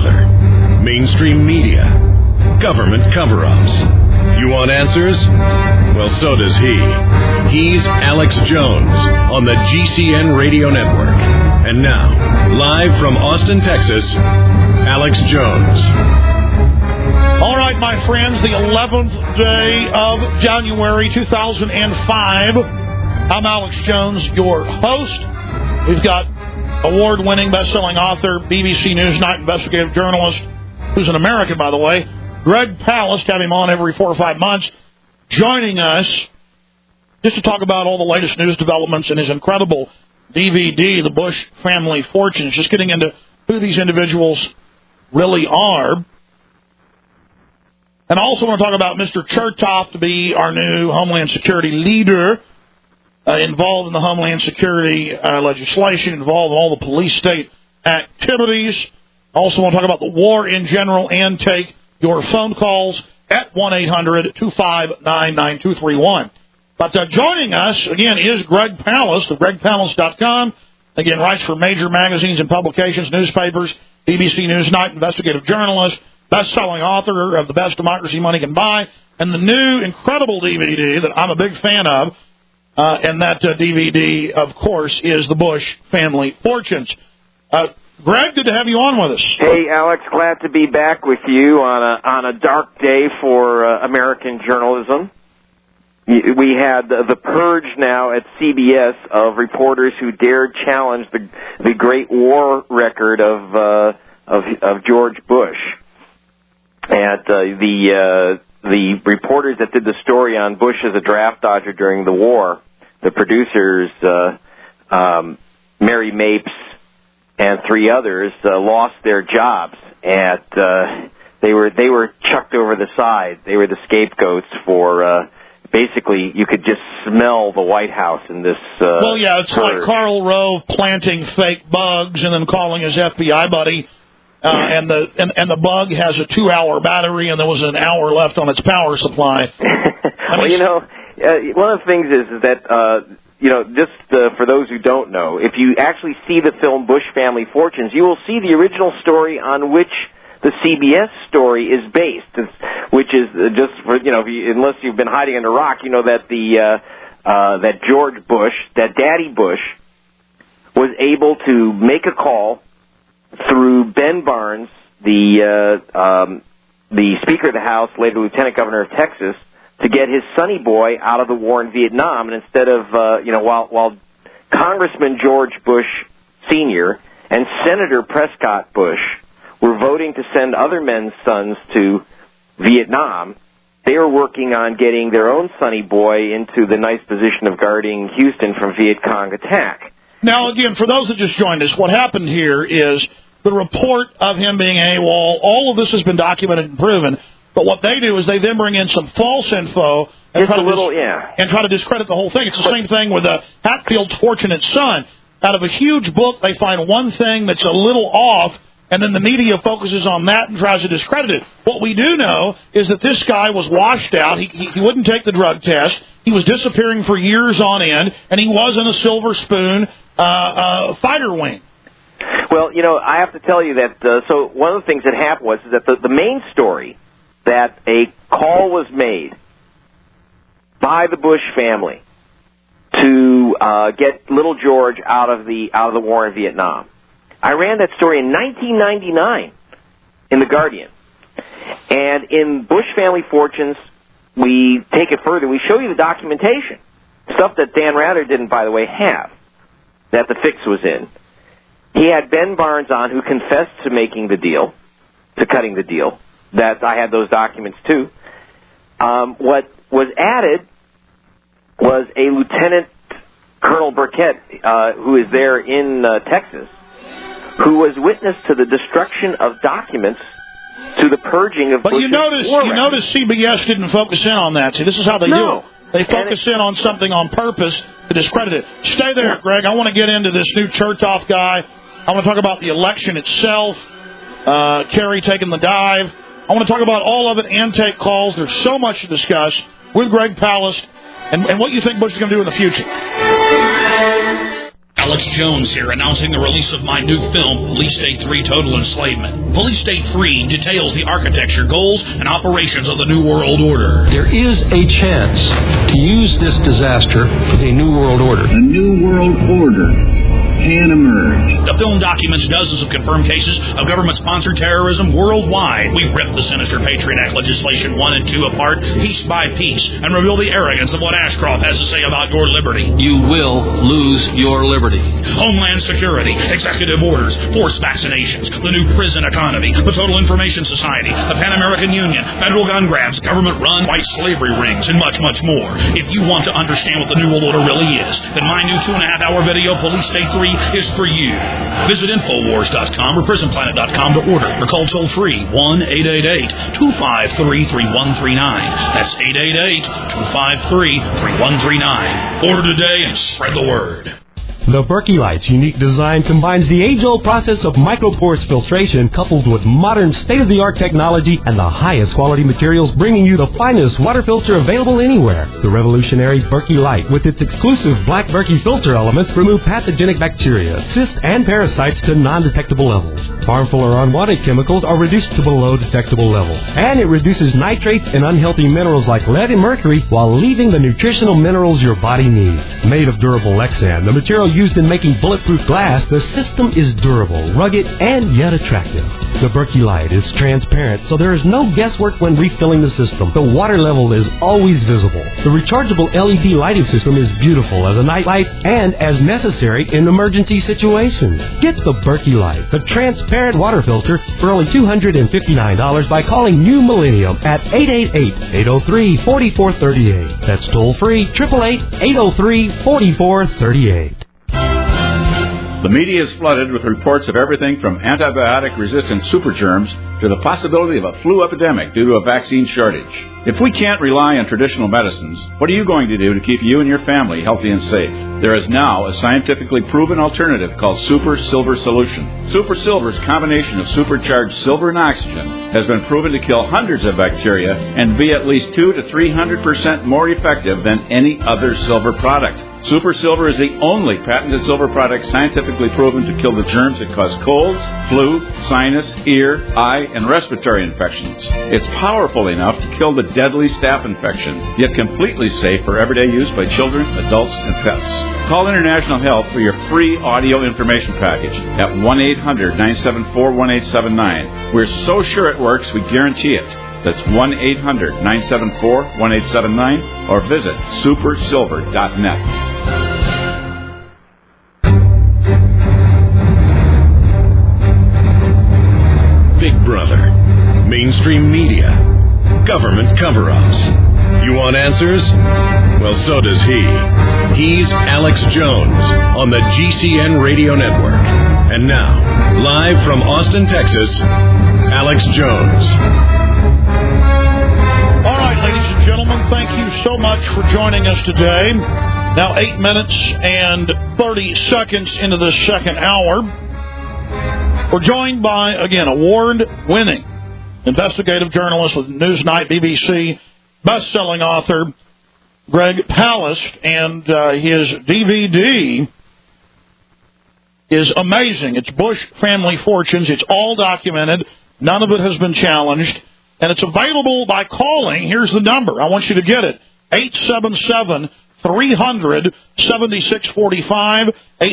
weather, mainstream media, government cover-ups. You want answers? Well, so does he. He's Alex Jones on the GCN Radio Network. And now, live from Austin, Texas, Alex Jones. All right, my friends, the 11th day of January 2005. I'm Alex Jones, your host. We've got award-winning, best-selling author, BBC Newsnight investigative journalist, who's an American, by the way, Greg Palast. Have him on every 4 or 5 months, joining us just to talk about all the latest news developments in his incredible DVD, The Bush Family Fortunes, just getting into who these individuals really are. And I also want to talk about Mr. Chertoff to be our new Homeland Security leader, involved in the Homeland Security legislation, involved in all the police state activities. Also want to talk about the war in general and take your phone calls at 1-800-259-9231. But joining us, again, is Greg Palast of GregPalast.com. Again, writes for major magazines and publications, newspapers, BBC Newsnight, investigative journalist, best-selling author of The Best Democracy Money Can Buy, and the new incredible DVD that I'm a big fan of, and that DVD, of course, is The Bush Family Fortunes. Greg, good to have you on with us. Hey, Alex, glad to be back with you on a dark day for American journalism. We had the purge now at CBS of reporters who dared challenge the great war record of George Bush. And the reporters that did the story on Bush as a draft dodger during the war, the producers, Mary Mapes and 3 others, lost their jobs. And they were chucked over the side. They were the scapegoats for basically, you could just smell the White House in this. Well, yeah, it's purge. like Karl Rove planting fake bugs and then calling his FBI buddy. And the bug has a 2-hour battery, and there was an hour left on its power supply. Well, you know, one of the things is that, just for those who don't know, if you actually see the film Bush Family Fortunes, you will see the original story on which the CBS story is based, which is just for, unless you've been hiding under a rock, you know that that George Bush, that Daddy Bush, was able to make a call through Ben Barnes, the Speaker of the House, later Lieutenant Governor of Texas, to get his sonny boy out of the war in Vietnam. And instead of, while Congressman George Bush Sr. and Senator Prescott Bush were voting to send other men's sons to Vietnam, they were working on getting their own sonny boy into the nice position of guarding Houston from Viet Cong attack. Now, again, for those that just joined us, what happened here is the report of him being AWOL, all of this has been documented and proven, but what they do is they then bring in some false info and try to discredit the whole thing. It's the same thing with Hatfield's Fortunate Son. Out of a huge book, they find one thing that's a little off, and then the media focuses on that and tries to discredit it. What we do know is that this guy was washed out. He wouldn't take the drug test. He was disappearing for years on end, and he was in a Silver Spoon fighter wing. Well, I have to tell you that, so one of the things that happened was that the main story, that a call was made by the Bush family to get little George out of the war in Vietnam. I ran that story in 1999 in The Guardian. And in Bush Family Fortunes, we take it further. We show you the documentation, stuff that Dan Rather didn't, by the way, have, that the fix was in. He had Ben Barnes on, who confessed to making the deal, to cutting the deal. That I had those documents, too. What was added was a Lieutenant Colonel Burkett, who is there in Texas, who was witness to the destruction of documents to the purging of Bush's war record. But you notice CBS didn't focus in on that. See, this is how they do it. They focus in on something on purpose to discredit it. Stay there, Greg. I want to get into this new Chertoff guy. I want to talk about the election itself, Kerry taking the dive. I want to talk about all of it and take calls. There's so much to discuss with Greg Palast and what you think Bush is going to do in the future. Alex Jones here, announcing the release of my new film, Police State 3 Total Enslavement. Police State 3 details the architecture, goals, and operations of the New World Order. There is a chance to use this disaster for the New World Order. A New World Order can emerge. The film documents dozens of confirmed cases of government-sponsored terrorism worldwide. We rip the sinister Patriot Act legislation 1 and 2 apart, piece by piece, and reveal the arrogance of what Ashcroft has to say about your liberty. You will lose your liberty. Homeland Security, executive orders, forced vaccinations, the new prison economy, the Total Information Society, the Pan American Union, federal gun grabs, government-run white slavery rings, and much, much more. If you want to understand what the New World Order really is, then my new 2.5-hour video, Police State 3, is for you. Visit Infowars.com or PrisonPlanet.com to order or call toll-free 1-888-253-3139. That's 888-253-3139. Order today and spread the word. The Berkey Light's unique design combines the age-old process of microporous filtration coupled with modern state-of-the-art technology and the highest quality materials, bringing you the finest water filter available anywhere. The revolutionary Berkey Light, with its exclusive black Berkey filter elements, remove pathogenic bacteria, cysts, and parasites to non-detectable levels. Harmful or unwanted chemicals are reduced to below detectable levels. And it reduces nitrates and unhealthy minerals like lead and mercury while leaving the nutritional minerals your body needs. Made of durable Lexan, the material used in making bulletproof glass, the system is durable, rugged, and yet attractive. The Berkey Light is transparent, so there is no guesswork when refilling the system. The water level is always visible. The rechargeable LED lighting system is beautiful as a night light and as necessary in emergency situations. Get the Berkey Light, the transparent water filter, for only $259 by calling New Millennium at 888-803-4438. That's toll-free, 888-803-4438. The media is flooded with reports of everything from antibiotic-resistant supergerms to the possibility of a flu epidemic due to a vaccine shortage. If we can't rely on traditional medicines, what are you going to do to keep you and your family healthy and safe? There is now a scientifically proven alternative called Super Silver Solution. Super Silver's combination of supercharged silver and oxygen has been proven to kill hundreds of bacteria and be at least 200 to 300% more effective than any other silver product. Super Silver is the only patented silver product scientifically proven to kill the germs that cause colds, flu, sinus, ear, eye, and respiratory infections. It's powerful enough to kill the deadly staph infection, yet completely safe for everyday use by children, adults, and pets. Call International Health for your free audio information package at 1-800-974-1879. We're so sure it works, we guarantee it. That's 1-800-974-1879 or visit supersilver.net. Big Brother, mainstream media, government cover-ups. You want answers? Well, so does he. He's Alex Jones on the GCN Radio Network. And now, live from Austin, Texas, Alex Jones. All right, ladies and gentlemen, thank you so much for joining us today. Now 8 minutes and 30 seconds into this second hour. We're joined by, again, award-winning investigative journalist with Newsnight, BBC, best-selling author, Greg Palast, and his DVD is amazing. It's Bush Family Fortunes. It's all documented. None of it has been challenged. And it's available by calling. Here's the number. I want you to get it. 877-300-7645.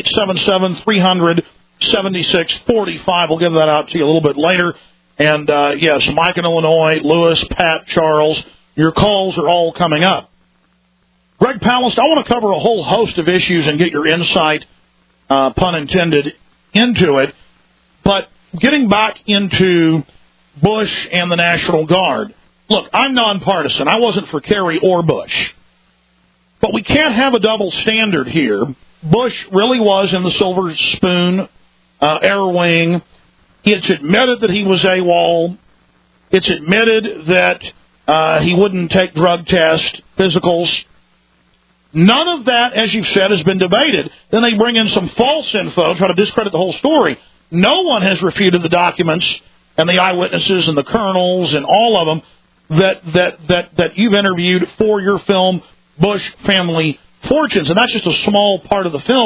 877-300-7645. We'll give that out to you a little bit later. And, yes, Mike in Illinois, Lewis, Pat, Charles, your calls are all coming up. Greg Palast, I want to cover a whole host of issues and get your insight, pun intended, into it. But getting back into Bush and the National Guard. Look, I'm nonpartisan. I wasn't for Kerry or Bush. But we can't have a double standard here. Bush really was in the Silver Spoon air wing. It's admitted that he was AWOL. It's admitted that he wouldn't take drug tests, physicals. None of that, as you've said, has been debated. Then they bring in some false info, try to discredit the whole story. No one has refuted the documents and the eyewitnesses and the colonels and all of them that you've interviewed for your film, Bush Family Fortunes. And that's just a small part of the film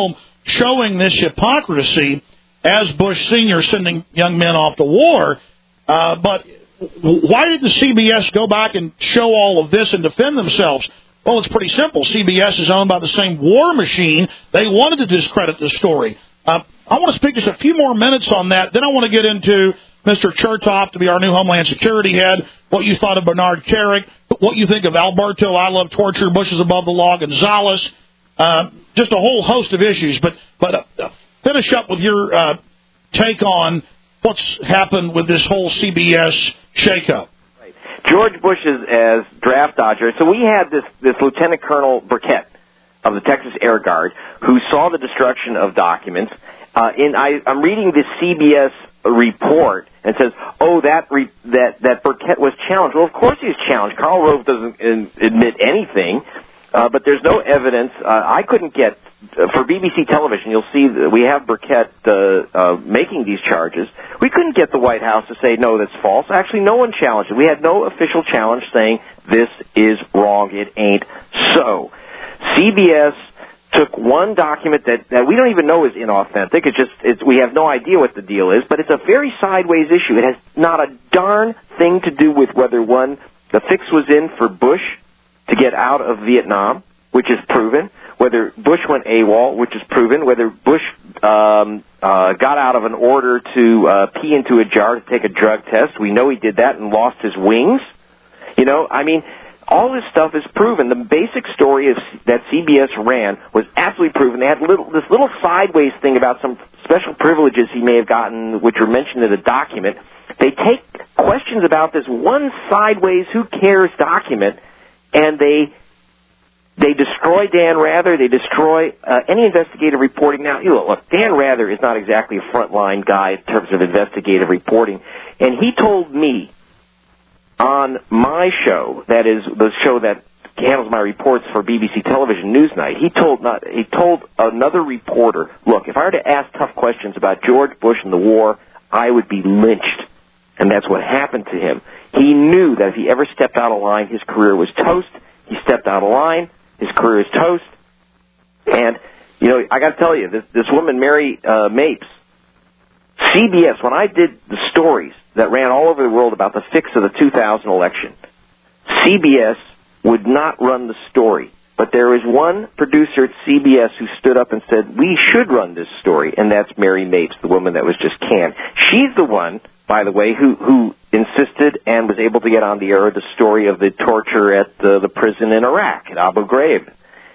showing this hypocrisy as Bush Sr. sending young men off to war. But why didn't CBS go back and show all of this and defend themselves? Well, it's pretty simple. CBS is owned by the same war machine. They wanted to discredit the story. I want to speak just a few more minutes on that. Then I want to get into Mr. Chertoff to be our new Homeland Security head, what you thought of Bernard Carrick, what you think of Alberto, I Love Torture, Bush is Above the Law, Gonzalez, just a whole host of issues. But finish up with your take on what's happened with this whole CBS shakeup. Right. George Bush is as draft dodger. So we had this Lieutenant Colonel Burkett of the Texas Air Guard who saw the destruction of documents. I'm reading this CBS report and says, that Burkett was challenged. Well, of course he was challenged. Karl Rove doesn't admit anything, but there's no evidence. I couldn't get, for BBC television, you'll see that we have Burkett making these charges. We couldn't get the White House to say, no, that's false. Actually, no one challenged it. We had no official challenge saying this is wrong. It ain't so. CBS took one document that we don't even know is inauthentic. We have no idea what the deal is, but it's a very sideways issue. It has not a darn thing to do with whether the fix was in for Bush to get out of Vietnam, which is proven, whether Bush went AWOL, which is proven, whether Bush got out of an order to pee into a jar to take a drug test. We know he did that and lost his wings. All this stuff is proven. The basic story that CBS ran was absolutely proven. They had this little sideways thing about some special privileges he may have gotten, which were mentioned in the document. They take questions about this one sideways, who cares document, and they destroy Dan Rather. They destroy any investigative reporting. Now, look, Dan Rather is not exactly a frontline guy in terms of investigative reporting, and he told me on my show, that is the show that handles my reports for BBC Television Newsnight, he told another reporter, look, if I were to ask tough questions about George Bush and the war, I would be lynched. And that's what happened to him. He knew that if he ever stepped out of line, his career was toast. He stepped out of line, his career is toast. And, I got to tell you, this woman, Mary Mapes, CBS, when I did the stories that ran all over the world about the fix of the 2000 election, CBS would not run the story. But there is one producer at CBS who stood up and said, we should run this story, and that's Mary Mapes, the woman that was just canned. She's the one, by the way, who insisted and was able to get on the air the story of the torture at the prison in Iraq, at Abu Ghraib.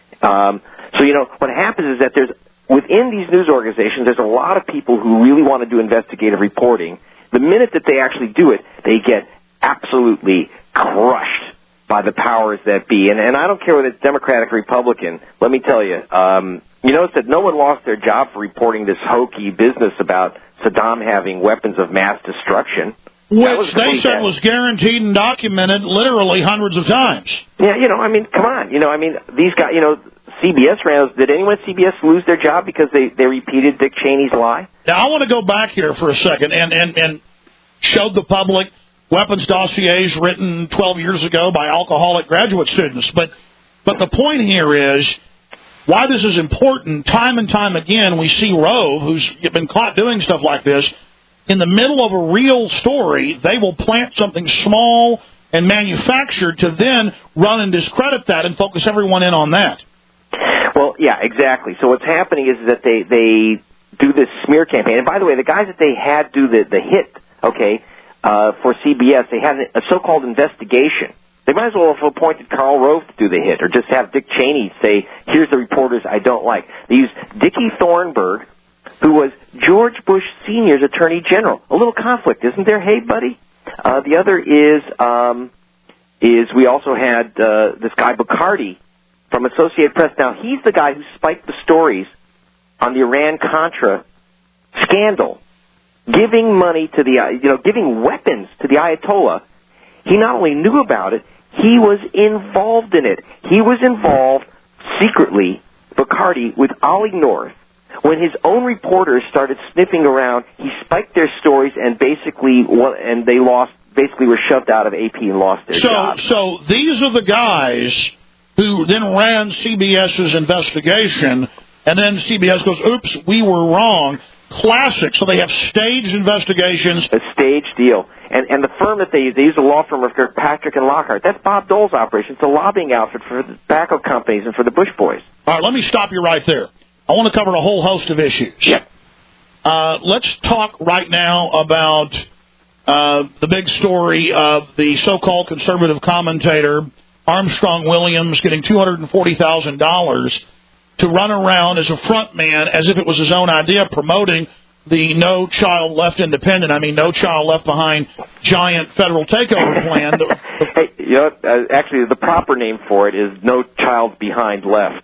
What happens is that within these news organizations, there's a lot of people who really want to do investigative reporting. The minute that they actually do it, they get absolutely crushed by the powers that be. And I don't care whether it's Democratic or Republican. Let me tell you, you notice that no one lost their job for reporting this hokey business about Saddam having weapons of mass destruction. Which they said was guaranteed and documented literally hundreds of times. Yeah, come on. These guys, CBS ran. Did anyone at CBS lose their job because they repeated Dick Cheney's lie? Now, I want to go back here for a second and showed the public weapons dossiers written 12 years ago by alcoholic graduate students. But the point here is why this is important. Time and time again, we see Rove, who's been caught doing stuff like this, in the middle of a real story, they will plant something small and manufactured to then run and discredit that and focus everyone in on that. Well, yeah, exactly. So what's happening is that they do this smear campaign. And by the way, the guys that they had do the hit, for CBS, they had a so-called investigation. They might as well have appointed Karl Rove to do the hit, or just have Dick Cheney say, here's the reporters I don't like. They used Dickie Thornburgh, who was George Bush Sr.'s Attorney General. A little conflict, isn't there? Hey, buddy. The other is we also had this guy Bacardi from Associated Press. Now, he's the guy who spiked the stories on the Iran-Contra scandal, giving money to giving weapons to the Ayatollah. He not only knew about it, he was involved in it. He was involved secretly, Bacardi, with Ollie North. When his own reporters started sniffing around, he spiked their stories and basically were shoved out of AP and lost their jobs. So these are the guys who then ran CBS's investigation And then CBS goes, oops, we were wrong. Classic. So they have staged investigations. A staged deal. And the firm that they use a law firm of Kirkpatrick and Lockhart. That's Bob Dole's operation. It's a lobbying outfit for the tobacco companies and for the Bush boys. All right, let me stop you right there. I want to cover a whole host of issues. Yep. Let's talk right now about the big story of the so-called conservative commentator, Armstrong Williams, getting $240,000 to run around as a front man as if it was his own idea, promoting the No Child Left Independent, No Child Left Behind giant federal takeover plan. Hey, actually, the proper name for it is No Child Behind Left.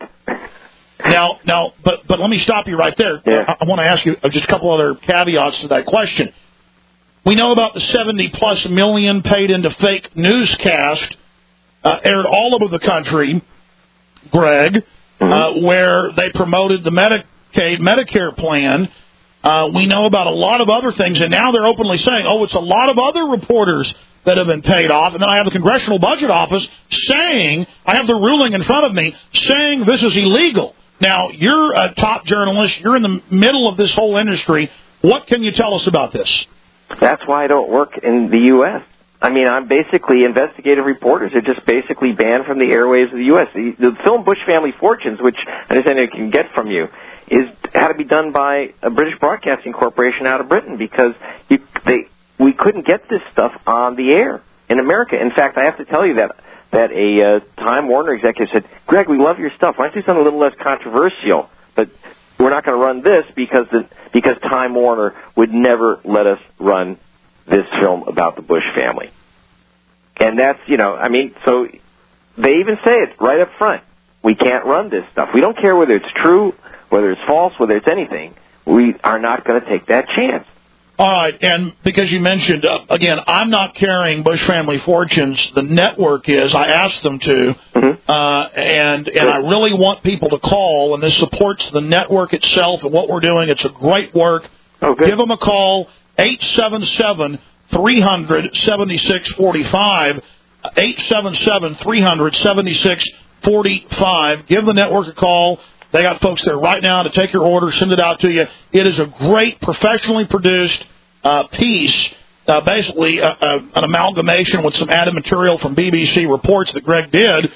Now, but let me stop you right there. Yeah. I want to ask you just a couple other caveats to that question. We know about the 70+ million paid into fake newscast aired all over the country, Greg, where they promoted the Medicare plan. We know about a lot of other things, and now they're openly saying, it's a lot of other reporters that have been paid off. And then I have the Congressional Budget Office saying, I have the ruling in front of me, saying this is illegal. Now, you're a top journalist. You're in the middle of this whole industry. What can you tell us about this? That's why I don't work in the U.S. I'm basically investigative reporters are just basically banned from the airwaves of the U.S. The film Bush Family Fortunes, which I understand I can get from you, had to be done by a British Broadcasting Corporation out of Britain because we couldn't get this stuff on the air in America. In fact, I have to tell you that a Time Warner executive said, Greg, we love your stuff. Why don't you do something a little less controversial? But we're not going to run this because Time Warner would never let us run this film about the Bush family. And that's, so they even say it right up front. We can't run this stuff. We don't care whether it's true, whether it's false, whether it's anything. We are not going to take that chance. All right, and because you mentioned, again, I'm not carrying Bush Family Fortunes. The network is. I asked them to, and I really want people to call, and this supports the network itself and what we're doing. It's a great work. Okay. Give them a call, 877-300-7645, 877-300-7645. Give the network a call. They got folks there right now to take your order, send it out to you. It is a great, professionally produced piece, basically an amalgamation with some added material from BBC reports that Greg did.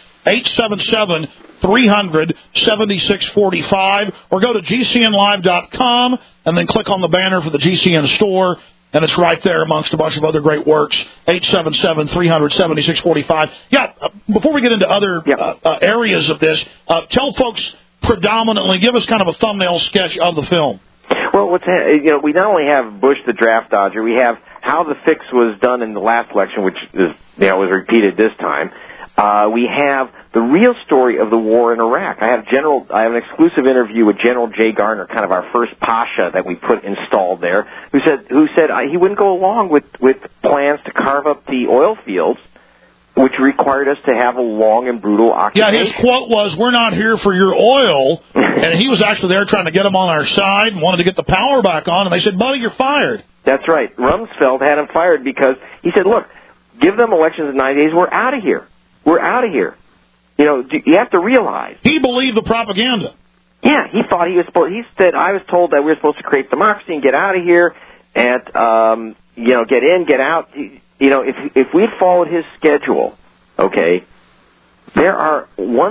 877-300-7645, or go to GCNlive.com and then click on the banner for the GCN store, and it's right there amongst a bunch of other great works. 877-300-7645. Yeah, before we get into other areas of this, tell folks predominantly, give us kind of a thumbnail sketch of the film. Well, we not only have Bush the draft dodger, we have how the fix was done in the last election, which is, was repeated this time. We have the real story of the war in Iraq. I have an exclusive interview with General Jay Garner, kind of our first pasha that we installed there, who said he wouldn't go along with plans to carve up the oil fields, which required us to have a long and brutal occupation. Yeah, his quote was, "We're not here for your oil," and he was actually there trying to get them on our side and wanted to get the power back on, and they said, "Buddy, you're fired." That's right. Rumsfeld had him fired because he said, "Look, give them elections in 9 days. We're out of here. We're out of here." You have to realize. He believed the propaganda. Yeah, he thought he said, "I was told that we were supposed to create democracy and get out of here, and get in, get out." If we'd followed his schedule, okay, there are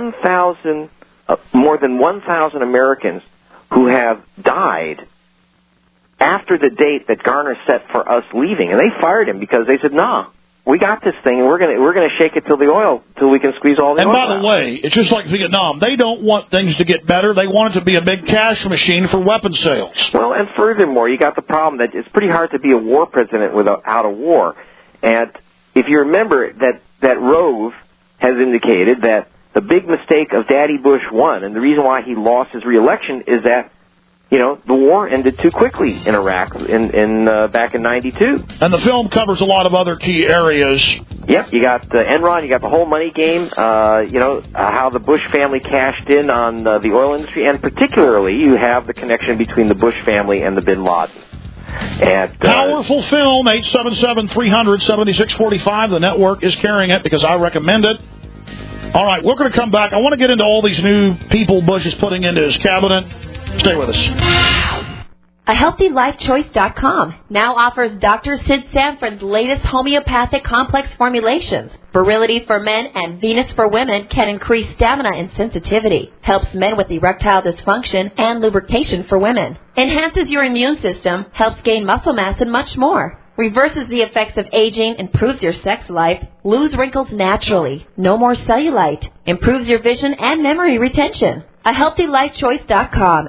more than 1,000 Americans who have died after the date that Garner set for us leaving, and they fired him because they said, "Nah, we got this thing, and we're gonna shake it till we can squeeze all the oil out." And by the way, it's just like Vietnam. They don't want things to get better. They want it to be a big cash machine for weapon sales. Well, and furthermore, you got the problem that it's pretty hard to be a war president without a war. And if you remember that Rove has indicated that the big mistake of Daddy Bush 1, and the reason why he lost his reelection, is that the war ended too quickly in Iraq back in '92. And the film covers a lot of other key areas. Yep, you got Enron, you got the whole money game. How the Bush family cashed in on the oil industry, and particularly you have the connection between the Bush family and the Bin Laden. And, powerful film, 877-300-7645. The network is carrying it because I recommend it. All right, we're going to come back. I want to get into all these new people Bush is putting into his cabinet. Stay with us. AHealthyLifeChoice.com now offers Dr. Sid Sanford's latest homeopathic complex formulations. Virility for men and Venus for women can increase stamina and sensitivity. Helps men with erectile dysfunction and lubrication for women. Enhances your immune system, helps gain muscle mass, and much more. Reverses the effects of aging, improves your sex life, lose wrinkles naturally, no more cellulite, improves your vision and memory retention. AHealthyLifeChoice.com,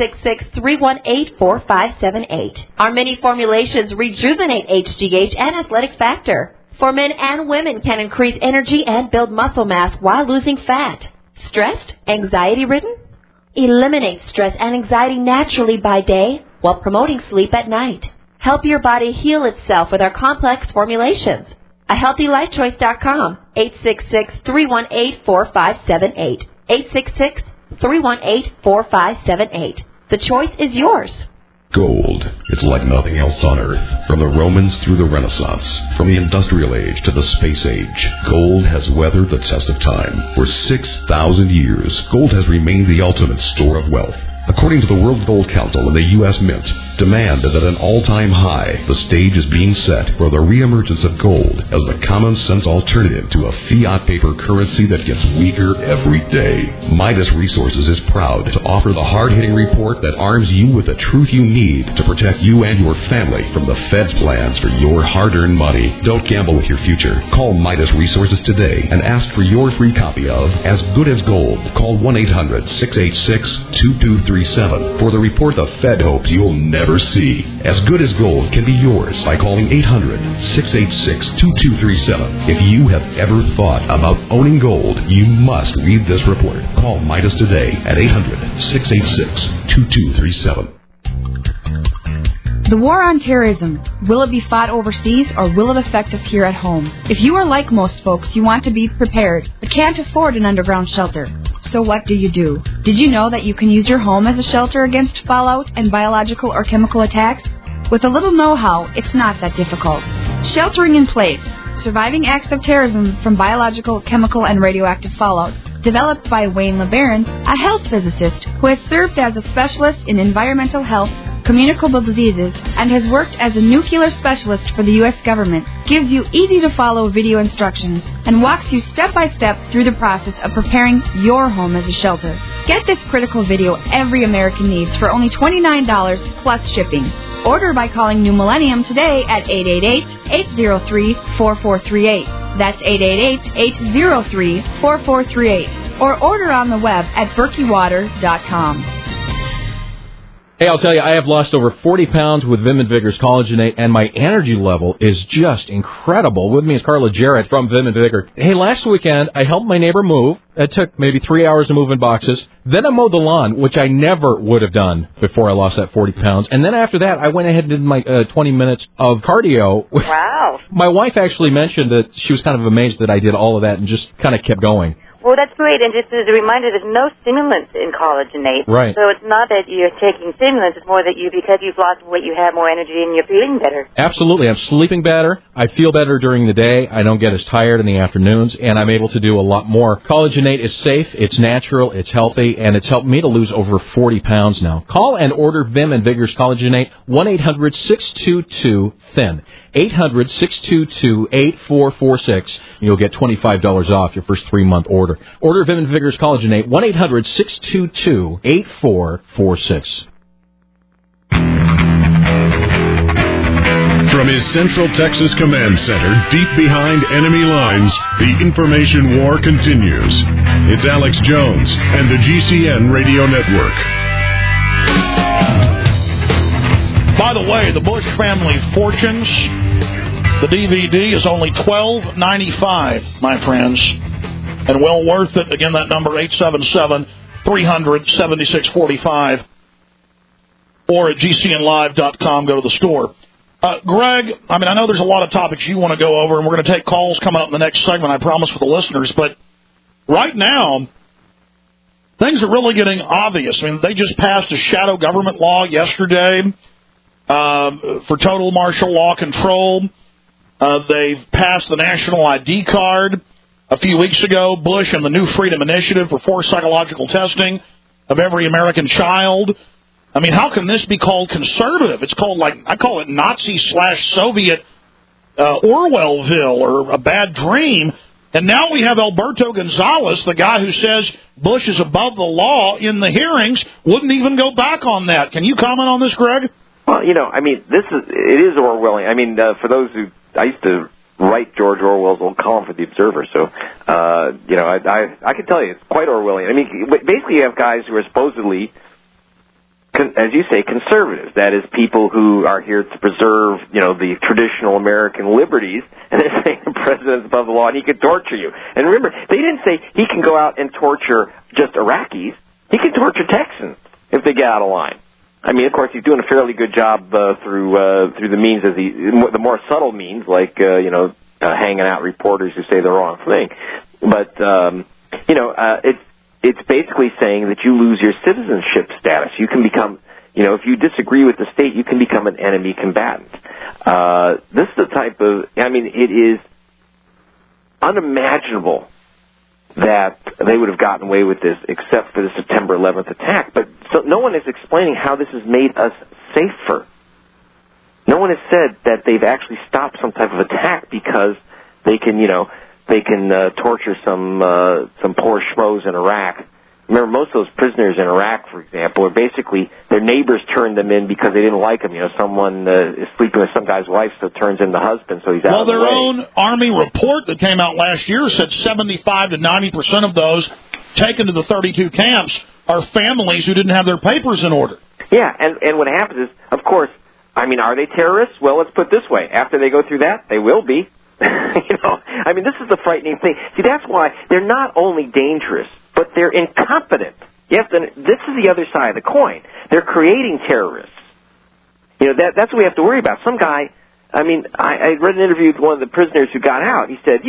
866-318-4578. Our many formulations rejuvenate HGH and athletic factor. For men and women can increase energy and build muscle mass while losing fat. Stressed? Anxiety-ridden? Eliminate stress and anxiety naturally by day while promoting sleep at night. Help your body heal itself with our complex formulations. AHealthyLifeChoice.com, 866-318-4578. 866-318-4578. The choice is yours. Gold. It's like nothing else on Earth. From the Romans through the Renaissance, from the Industrial Age to the Space Age, gold has weathered the test of time. For 6,000 years, gold has remained the ultimate store of wealth. According to the World Gold Council and the U.S. Mint, demand is at an all-time high. The stage is being set for the reemergence of gold as the common-sense alternative to a fiat paper currency that gets weaker every day. Midas Resources is proud to offer the hard-hitting report that arms you with the truth you need to protect you and your family from the Fed's plans for your hard-earned money. Don't gamble with your future. Call Midas Resources today and ask for your free copy of As Good as Gold. Call 1-800-686-2237 for the report the Fed hopes you'll never see. As Good as Gold can be yours by calling 800-686-2237. If you have ever thought about owning gold, you must read this report. Call Midas today at 800-686-2237. The war on terrorism, will it be fought overseas or will it affect us here at home? If you are like most folks, you want to be prepared, but can't afford an underground shelter. So what do? Did you know that you can use your home as a shelter against fallout and biological or chemical attacks? With a little know-how, it's not that difficult. Sheltering in Place, Surviving Acts of Terrorism from Biological, Chemical, and Radioactive Fallout, developed by Wayne LeBaron, a health physicist who has served as a specialist in environmental health, communicable diseases, and has worked as a nuclear specialist for the U.S. government, gives you easy-to-follow video instructions and walks you step-by-step through the process of preparing your home as a shelter. Get this critical video every American needs for only $29 plus shipping. Order by calling New Millennium today at 888-803-4438. That's 888-803-4438. Or order on the web at berkeywater.com. Hey, I'll tell you, I have lost over 40 pounds with Vim and Vigor's Collagenate, and my energy level is just incredible. With me is Carla Jarrett from Vim and Vigor. Hey, last weekend, I helped my neighbor move. It took maybe 3 hours to move in boxes. Then I mowed the lawn, which I never would have done before I lost that 40 pounds. And then after that, I went ahead and did my 20 minutes of cardio. Wow. My wife actually mentioned that she was kind of amazed that I did all of that and just kind of kept going. Well, that's great, and just as a reminder, there's no stimulants in Collagenate. Right. So it's not that you're taking stimulants, it's more that because you've lost weight, you have more energy and you're feeling better. Absolutely. I'm sleeping better. I feel better during the day. I don't get as tired in the afternoons, and I'm able to do a lot more. Collagenate is safe, it's natural, it's healthy, and it's helped me to lose over 40 pounds now. Call and order Vim and Vigor's Collagenate, 1-800-622-THIN. 800-622-8446. You'll get $25 off your first 3-month order. Order Vim and Vigor's Collagenate, 1-800-622-8446. From his Central Texas Command Center, deep behind enemy lines, the information war continues. It's Alex Jones and the GCN Radio Network. By the way, the Bush Family Fortunes, the DVD is only $12.95, my friends, and well worth it. Again, that number, 877-300-7645, or at GCNlive.com. Go to the store. Greg, I know there's a lot of topics you want to go over, and we're going to take calls coming up in the next segment, I promise, for the listeners. But right now, things are really getting obvious. They just passed a shadow government law yesterday for total martial law control. They've passed the national ID card. a few weeks ago, Bush and the New Freedom Initiative for forced psychological testing of every American child. I mean, how can this be called conservative? It's called, I call it Nazi/Soviet Orwellville, or a bad dream. And now we have Alberto Gonzales, the guy who says Bush is above the law in the hearings, wouldn't even go back on that. Can you comment on this, Greg? Well, I mean, it is Orwellian. I mean, for those who, I used to write George Orwell's old column for The Observer, so, I can tell you, it's quite Orwellian. I mean, basically you have guys who are supposedly, as you say, conservatives. That is, people who are here to preserve, the traditional American liberties, and they're saying the president's above the law and he could torture you. And remember, they didn't say he can go out and torture just Iraqis. He can torture Texans if they get out of line. I mean, of course, he's doing a fairly good job through the means of the more subtle means, like hanging out reporters who say the wrong thing. But it's basically saying that you lose your citizenship status. You can become, if you disagree with the state, you can become an enemy combatant. This is the type of, it is unimaginable that they would have gotten away with this except for the September 11th attack. But so no one is explaining how this has made us safer. No one has said that they've actually stopped some type of attack because they can, torture some poor schmoes in Iraq. Remember, most of those prisoners in Iraq, for example, are basically their neighbors turned them in because they didn't like them. Someone is sleeping with some guy's wife, so it turns in the husband, so he's out of the way. Well, their own Army report that came out last year said 75 to 90% of those taken to the 32 camps are families who didn't have their papers in order. Yeah, and what happens is, of course, are they terrorists? Well, let's put it this way. After they go through that, they will be. This is the frightening thing. See, that's why they're not only dangerous, but they're incompetent. Yes, and this is the other side of the coin. They're creating terrorists. That's what we have to worry about. Some guy, I read an interview with one of the prisoners who got out. He said,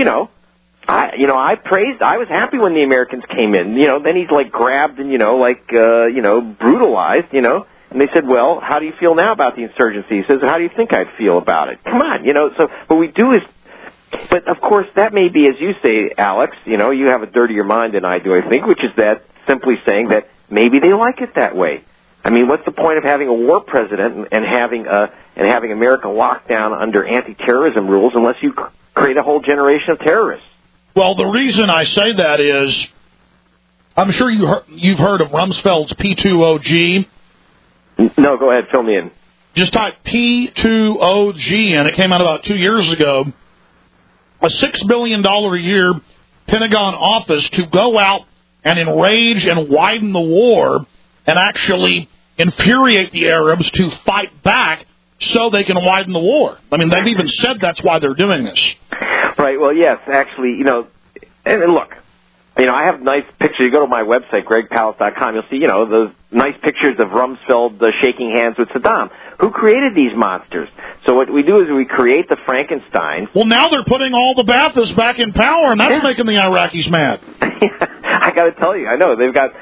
I was happy when the Americans came in. Then he's grabbed and, brutalized, And they said, well, how do you feel now about the insurgency? He says, how do you think I'd feel about it? Come on, so what we do is, but of course that may be, as you say, Alex, you have a dirtier mind than I do, I think, which is that simply saying that maybe they like it that way. What's the point of having a war president and having America locked down under anti-terrorism rules unless you create a whole generation of terrorists? Well, the reason I say that is, I'm sure you've heard of Rumsfeld's P2OG. No, go ahead, fill me in. Just type P2OG, and it came out about 2 years ago. A $6 billion a year Pentagon office to go out and enrage and widen the war and actually infuriate the Arabs to fight back so they can widen the war. They've even said that's why they're doing this. Right, well, yes, actually, and look, I have nice pictures. You go to my website, gregpalast.com, you'll see, those nice pictures of Rumsfeld shaking hands with Saddam. Who created these monsters? So what we do is we create the Frankensteins. Well, now they're putting all the Baathists back in power, and that's making the Iraqis mad. I got to tell you, I know they've got,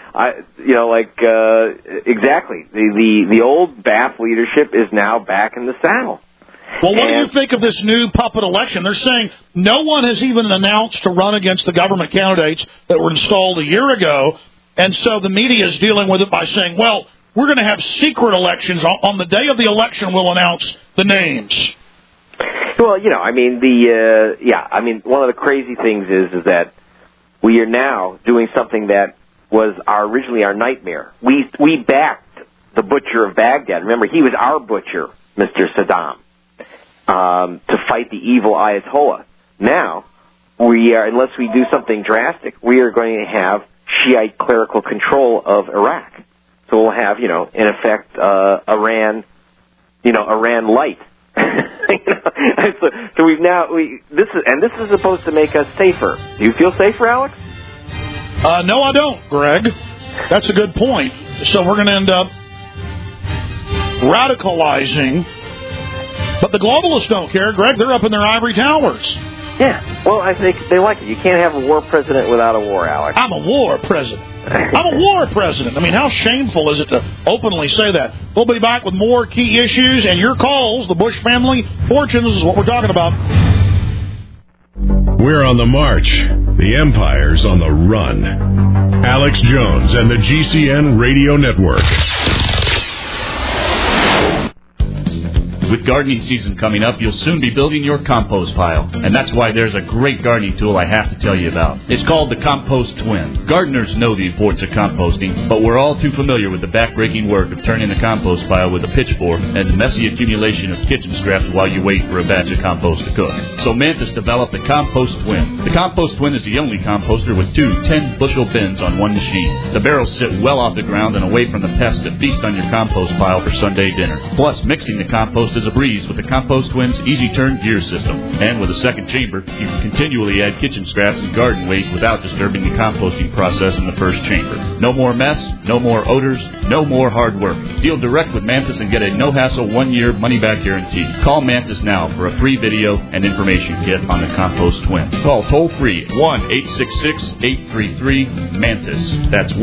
exactly. The old Baath leadership is now back in the saddle. Well, what do you think of this new puppet election? They're saying no one has even announced to run against the government candidates that were installed a year ago, and so the media is dealing with it by saying, well, we're going to have secret elections. On the day of the election, we'll announce the names. Well, one of the crazy things is that we are now doing something that was originally our nightmare. We backed the butcher of Baghdad. Remember, he was our butcher, Mr. Saddam. To fight the evil Ayatollah. Now, unless we do something drastic, we are going to have Shiite clerical control of Iraq. So we'll have, in effect, Iran light. So this is supposed to make us safer. Do you feel safer, Alex? No, I don't, Greg. That's a good point. So we're going to end up radicalizing. But the globalists don't care, Greg. They're up in their ivory towers. Yeah. Well, I think they like it. You can't have a war president without a war, Alex. I'm a war president. I'm a war president. How shameful is it to openly say that? We'll be back with more key issues and your calls. The Bush family fortunes is what we're talking about. We're on the march. The empire's on the run. Alex Jones and the GCN Radio Network. With gardening season coming up, you'll soon be building your compost pile. And that's why there's a great gardening tool I have to tell you about. It's called the Compost Twin. Gardeners know the importance of composting, but we're all too familiar with the backbreaking work of turning a compost pile with a pitchfork and the messy accumulation of kitchen scraps while you wait for a batch of compost to cook. So Mantis developed the Compost Twin. The Compost Twin is the only composter with two 10-bushel bins on one machine. The barrels sit well off the ground and away from the pests that feast on your compost pile for Sunday dinner. Plus, mixing the compost is a breeze with the Compost Twin's easy turn gear system. And with a second chamber, you can continually add kitchen scraps and garden waste without disturbing the composting process in the first chamber. No more mess, no more odors, no more hard work. Deal direct with Mantis and get a no-hassle 1-year money-back guarantee. Call Mantis now for a free video and information kit on the Compost Twin. Call toll-free 1-866-833-MANTIS. That's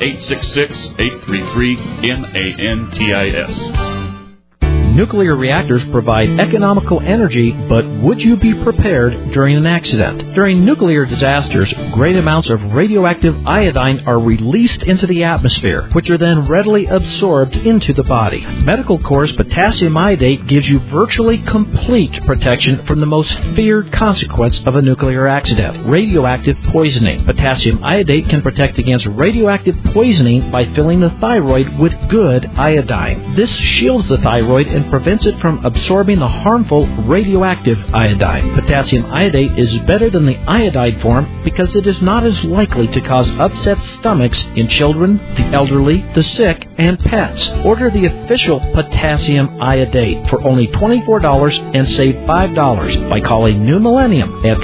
1-866-833-MANTIS. Nuclear reactors provide economical energy, but would you be prepared during an accident? During nuclear disasters, great amounts of radioactive iodine are released into the atmosphere, which are then readily absorbed into the body. Medical Corps' potassium iodate gives you virtually complete protection from the most feared consequence of a nuclear accident, radioactive poisoning. Potassium iodate can protect against radioactive poisoning by filling the thyroid with good iodine. This shields the thyroid and prevents it from absorbing the harmful radioactive iodine. Potassium iodate is better than the iodide form because it is not as likely to cause upset stomachs in children, the elderly, the sick, and pets. Order the official potassium iodate for only $24 and save $5 by calling New Millennium at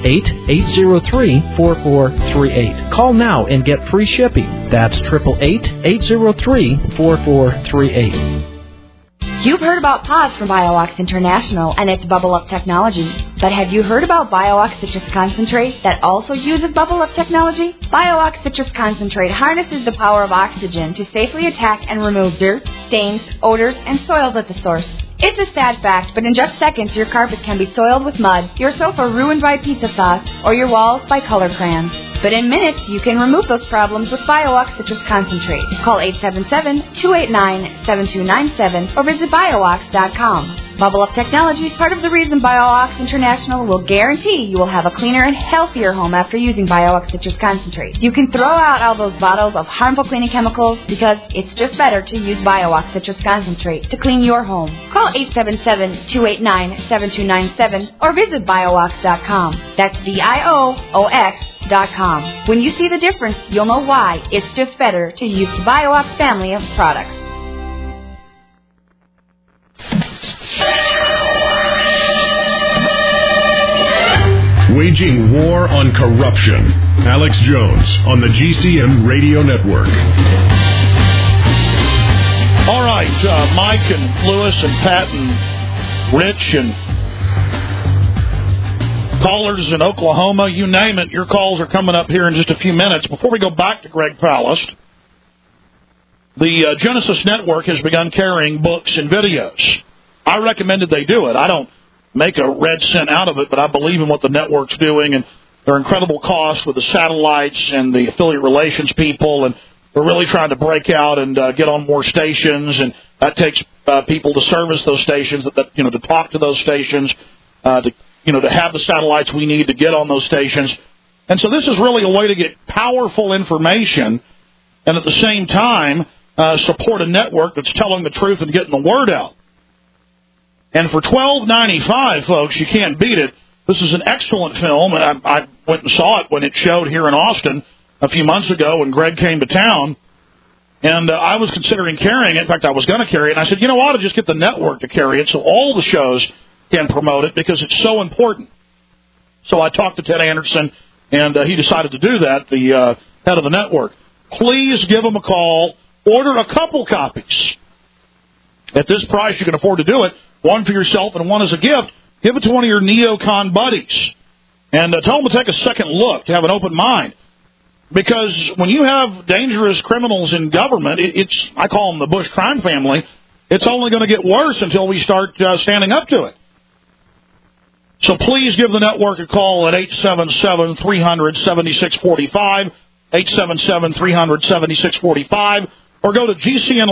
888-803-4438. Call now and get free shipping. That's 888-803-4438. You've heard about PAWS from BioOx International and its Bubble Up technology. But have you heard about BioOx Citrus Concentrate that also uses Bubble Up technology? BioOx Citrus Concentrate harnesses the power of oxygen to safely attack and remove dirt, stains, odors, and soils at the source. It's a sad fact, but in just seconds your carpet can be soiled with mud, your sofa ruined by pizza sauce, or your walls by color crayons. But in minutes, you can remove those problems with BioOx Citrus Concentrate. Call 877-289-7297 or visit BioOx.com. Bubble Up technology is part of the reason BioOx International will guarantee you will have a cleaner and healthier home after using BioOx Citrus Concentrate. You can throw out all those bottles of harmful cleaning chemicals because it's just better to use BioOx Citrus Concentrate to clean your home. Call 877-289-7297 or visit BioOx.com. That's BIOOX.com. When you see the difference, you'll know why it's just better to use the BioOx family of products. Waging war on corruption. Alex Jones on the GCN Radio Network. All right, Mike and Lewis and Pat and Rich and callers in Oklahoma, you name it, your calls are coming up here in just a few minutes. Before we go back to Greg Palast, the Genesis Network has begun carrying books and videos. I recommended they do it. I don't make a red cent out of it, but I believe in what the network's doing, and their incredible costs with the satellites and the affiliate relations people, and we're really trying to break out and get on more stations, and that takes people to service those stations, to talk to those stations, to have the satellites we need to get on those stations. And so this is really a way to get powerful information and at the same time support a network that's telling the truth and getting the word out. And for $12.95, folks, you can't beat it. This is an excellent film, and I went and saw it when it showed here in Austin a few months ago when Greg came to town. And I was considering carrying it. In fact, I was going to carry it. And I said, I ought to just get the network to carry it so all the shows can promote it because it's so important. So I talked to Ted Anderson, and he decided to do that, the head of the network. Please give him a call. Order a couple copies. At this price, you can afford to do it. One for yourself and one as a gift. Give it to one of your neocon buddies. And tell them to take a second look, to have an open mind. Because when you have dangerous criminals in government, I call them the Bush crime family, it's only going to get worse until we start standing up to it. So please give the network a call at 877-300-7645, 877-300-7645, or go to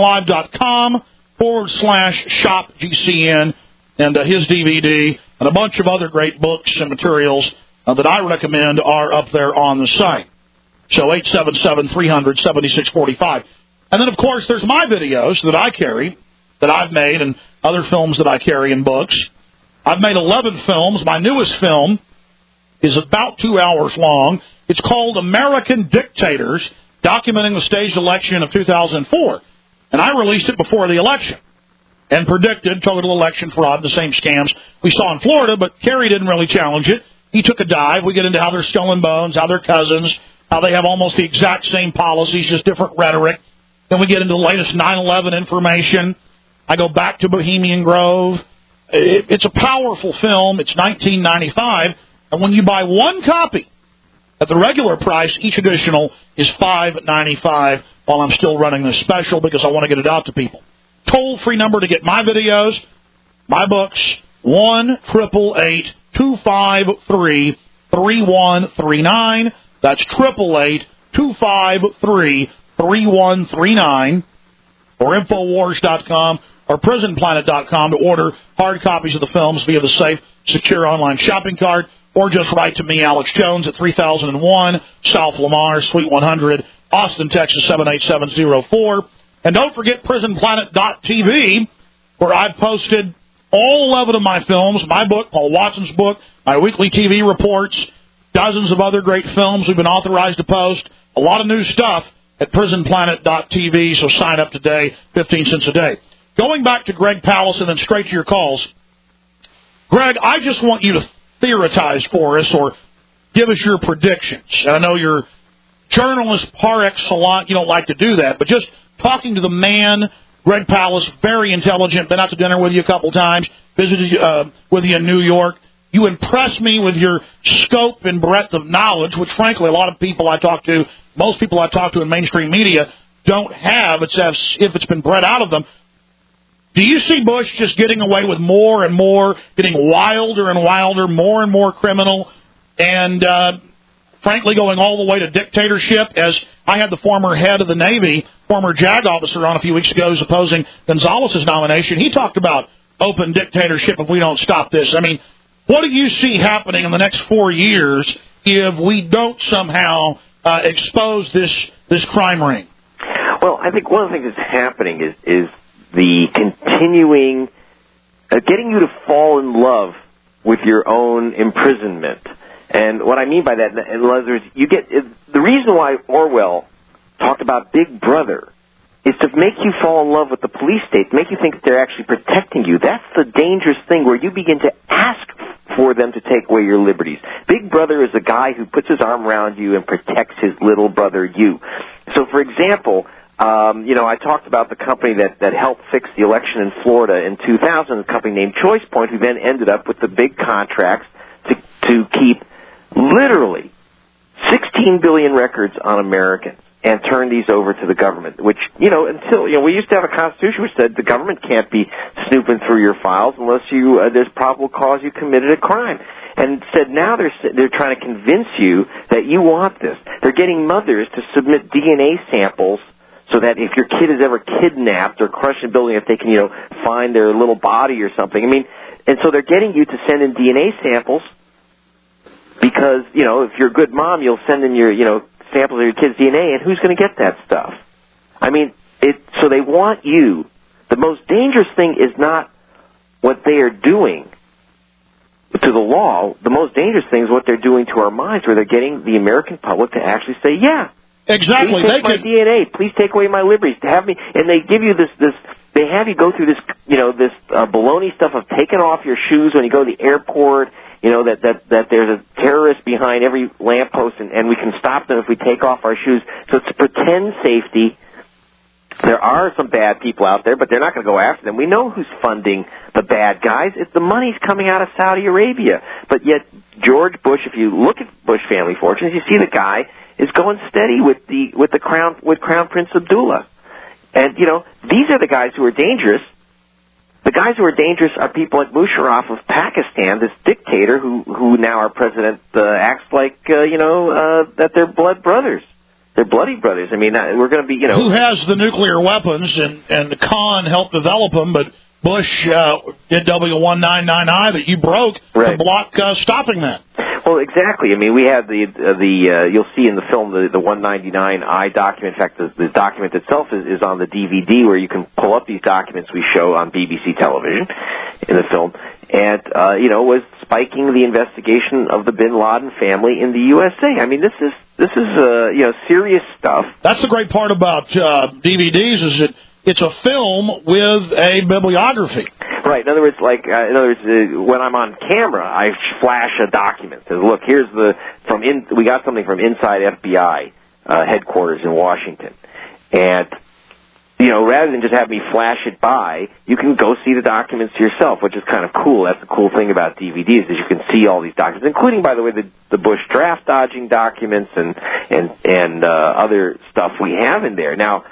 GCNlive.com/shop GCN, and his DVD and a bunch of other great books and materials that I recommend are up there on the site. So 877-300-7645. And then, of course, there's my videos that I carry, that I've made, and other films that I carry in books. I've made 11 films. My newest film is about 2 hours long. It's called American Dictators, documenting the staged election of 2004. And I released it before the election and predicted total election fraud and the same scams we saw in Florida, but Kerry didn't really challenge it. He took a dive. We get into how they're skull and bones, how they're cousins, how they have almost the exact same policies, just different rhetoric. Then we get into the latest 9/11 information. I go back to Bohemian Grove. It's a powerful film. It's $19.95. And when you buy one copy at the regular price, each additional is $5.95 while I'm still running this special because I want to get it out to people. Toll-free number to get my videos, my books, 1-888-253-3139. That's 888-253-3139. Or Infowars.com or PrisonPlanet.com to order hard copies of the films via the safe, secure online shopping cart, or just write to me, Alex Jones, at 3001 South Lamar, Suite 100, Austin, Texas, 78704. And don't forget PrisonPlanet.tv, where I've posted all 11 of my films, my book, Paul Watson's book, my weekly TV reports, dozens of other great films we've been authorized to post, a lot of new stuff at PrisonPlanet.tv, so sign up today, 15 cents a day. Going back to Greg Palast and then straight to your calls. Greg, I just want you to theorize for us or give us your predictions. And I know you're journalist par excellence, you don't like to do that, but just talking to the man, Greg Palast, very intelligent, been out to dinner with you a couple times, visited with you in New York. You impress me with your scope and breadth of knowledge, which, frankly, a lot of people I talk to, most people I talk to in mainstream media, don't have. It's as if it's been bred out of them. Do you see Bush just getting away with more and more, getting wilder and wilder, more and more criminal, and, frankly, going all the way to dictatorship? As I had the former head of the Navy, former JAG officer on a few weeks ago who's opposing Gonzalez's nomination. He talked about open dictatorship if we don't stop this. I mean, what do you see happening in the next 4 years if we don't somehow expose this crime ring? Well, I think one of the things that's happening is the continuing, getting you to fall in love with your own imprisonment. And what I mean by that, in other words, the reason why Orwell talked about Big Brother is to make you fall in love with the police state, to make you think that they're actually protecting you. That's the dangerous thing, where you begin to ask for them to take away your liberties. Big Brother is a guy who puts his arm around you and protects his little brother, you. So, for example, I talked about the company that helped fix the election in Florida in 2000, a company named ChoicePoint, who then ended up with the big contracts to keep literally 16 billion records on Americans and turn these over to the government, which, until, we used to have a constitution which said the government can't be snooping through your files unless there's probable cause you committed a crime. And instead now they're trying to convince you that you want this. They're getting mothers to submit DNA samples so that if your kid is ever kidnapped or crushed in a building, if they can, find their little body or something. I mean, and so they're getting you to send in DNA samples because, if you're a good mom, you'll send in your, samples of your kid's DNA, and who's going to get that stuff? I mean, so they want you. The most dangerous thing is not what they are doing to the law. The most dangerous thing is what they're doing to our minds, where they're getting the American public to actually say, yeah, exactly. Please take my DNA. Please take away my liberties. To have me, and they give you this. They have you go through this, this baloney stuff of taking off your shoes when you go to the airport. That there's a terrorist behind every lamppost, and we can stop them if we take off our shoes. So it's pretend safety. There are some bad people out there, but they're not going to go after them. We know who's funding the bad guys. The money's coming out of Saudi Arabia. But yet George Bush, if you look at Bush family fortunes, you see the guy is going steady with Crown Prince Abdullah. And these are the guys who are dangerous. The guys who are dangerous are people like Musharraf of Pakistan, this dictator who now our president acts like, that they're blood brothers. They're bloody brothers. I mean, we're going to be, Who has the nuclear weapons, and Khan helped develop them, but Bush did W199I that you broke to block stopping that. Well, exactly. I mean, we had the you'll see in the film the 199I document. In fact, the document itself is on the DVD where you can pull up these documents we show on BBC television in the film, and was spiking the investigation of the Bin Laden family in the USA. I mean, this is serious stuff. That's the great part about DVDs is that it's a film with a bibliography. Right. In other words, when I'm on camera, I flash a document. Says, look, here's we got something from inside FBI headquarters in Washington, and rather than just have me flash it by, you can go see the documents yourself, which is kind of cool. That's the cool thing about DVDs is you can see all these documents, including, by the way, the Bush draft dodging documents and other stuff we have in there. Now,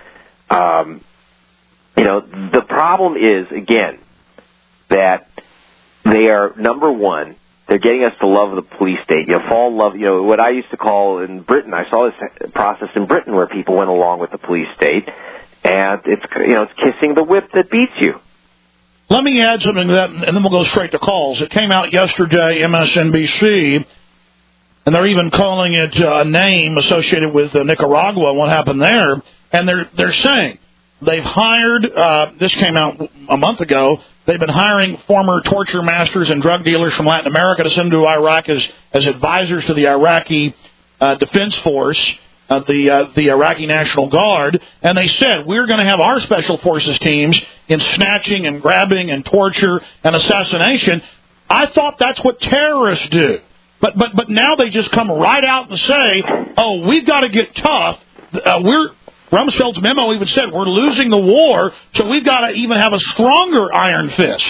the problem is, again, that they are, number one, they're getting us to love the police state. Fall in love, what I used to call in Britain, I saw this process in Britain where people went along with the police state, and it's kissing the whip that beats you. Let me add something to that, and then we'll go straight to calls. It came out yesterday, MSNBC, and they're even calling it a name associated with Nicaragua, what happened there, and they're saying they've hired, this came out a month ago, they've been hiring former torture masters and drug dealers from Latin America to send to Iraq as advisors to the Iraqi Defense Force, the Iraqi National Guard, and they said, we're going to have our special forces teams in snatching and grabbing and torture and assassination. I thought that's what terrorists do. But now they just come right out and say, oh, we've got to get tough. Rumsfeld's memo even said we're losing the war, so we've got to even have a stronger iron fist.